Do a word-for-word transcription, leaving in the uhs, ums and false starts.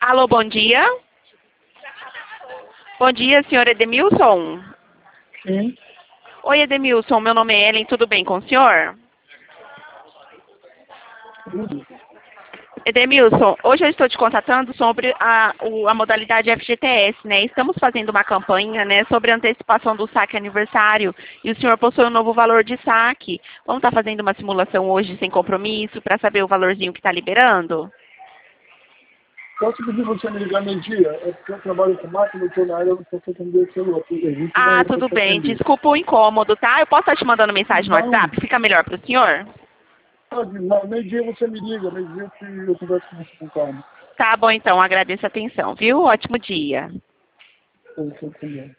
Alô, bom dia. Bom dia, senhor Edemilson. Sim. Oi, Edemilson, meu nome é Ellen, tudo bem com o senhor? Tudo. Edemilson, hoje eu estou te contatando sobre a, o- a modalidade F G T S, né? Estamos fazendo uma campanha, né, sobre a antecipação do saque aniversário e o senhor possui um novo valor de saque. Vamos estar fazendo uma simulação hoje sem compromisso para saber o valorzinho que está liberando? Posso pedir você me ligar meio-dia? É porque eu trabalho com máquina, eu estou na área, eu não posso atender o celular. Existe uma Ah, hora para tudo te bem. atender. Desculpa o incômodo, tá? Eu posso estar te mandando mensagem no Não, WhatsApp? Fica melhor para o senhor? pode, não, meio-dia você me liga, meio-dia eu, te- eu converso com você com calma. Tá bom, então. Agradeço a atenção, viu? Ótimo dia. Pra você entender.